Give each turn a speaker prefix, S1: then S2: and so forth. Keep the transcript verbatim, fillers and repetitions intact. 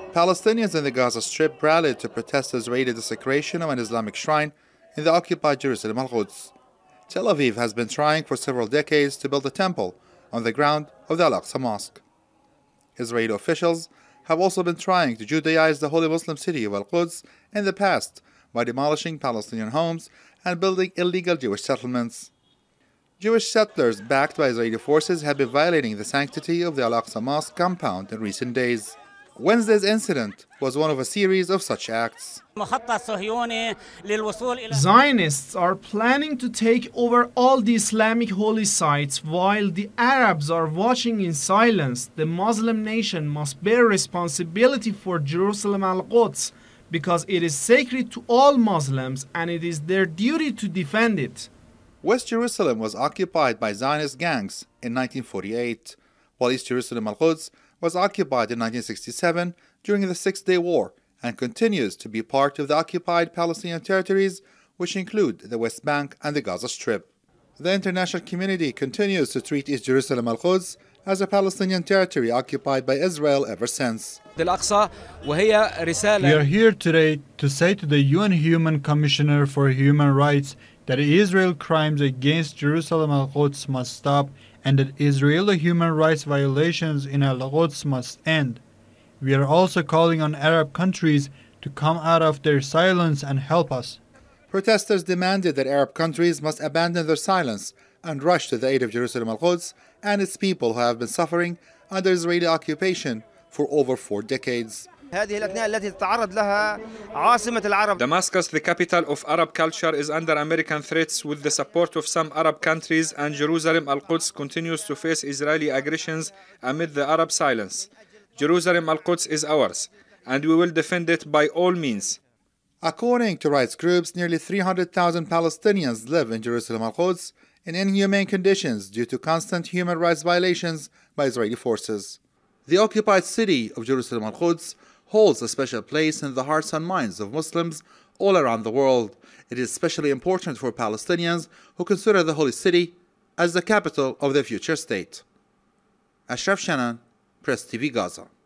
S1: Palestinians in the Gaza Strip rallied to protest Israeli desecration of an Islamic shrine in the occupied Jerusalem Al-Quds. Tel Aviv has been trying for several decades to build a temple on the ground of the Al-Aqsa Mosque. Israeli officials have also been trying to Judaize the holy Muslim city of Al-Quds in the past by demolishing Palestinian homes and building illegal Jewish settlements. Jewish settlers backed by Israeli forces have been violating the sanctity of the Al-Aqsa Mosque compound in recent days. Wednesday's incident was one of a series of such acts.
S2: Zionists are planning to take over all the Islamic holy sites while the Arabs are watching in silence. The Muslim nation must bear responsibility for Jerusalem Al-Quds because it is sacred to all Muslims and it is their duty to defend it.
S1: West Jerusalem was occupied by Zionist gangs in nineteen forty-eight, while East Jerusalem Al-Quds was occupied in nineteen sixty-seven during the Six-Day War and continues to be part of the occupied Palestinian territories, which include the West Bank and the Gaza Strip. The international community continues to treat East Jerusalem Al-Quds as a Palestinian territory occupied by Israel ever since.
S3: We are
S4: here today to say to the U N Human Commissioner for Human Rights that Israel crimes against Jerusalem Al-Quds must stop and that Israeli human rights violations in Al-Quds must end. We are also calling on Arab countries to come out of their silence and help us.
S1: Protesters demanded that Arab countries must abandon their silence and rush to the aid of Jerusalem Al-Quds and its people who have been suffering under Israeli occupation for over four decades.
S5: Damascus,
S6: the capital of Arab culture, is under American threats with the support of some Arab countries, and Jerusalem Al-Quds continues to face Israeli aggressions amid the Arab silence. Jerusalem Al-Quds is ours, and we will defend it by all means.
S1: According to rights groups, nearly three hundred thousand Palestinians live in Jerusalem Al-Quds in inhumane conditions due to constant human rights violations by Israeli forces. The occupied city of Jerusalem Al-Quds holds a special place in the hearts and minds of Muslims all around the world. It is especially important for Palestinians who consider the holy city as the capital of their future state. Ashraf Shannon, Press T V Gaza.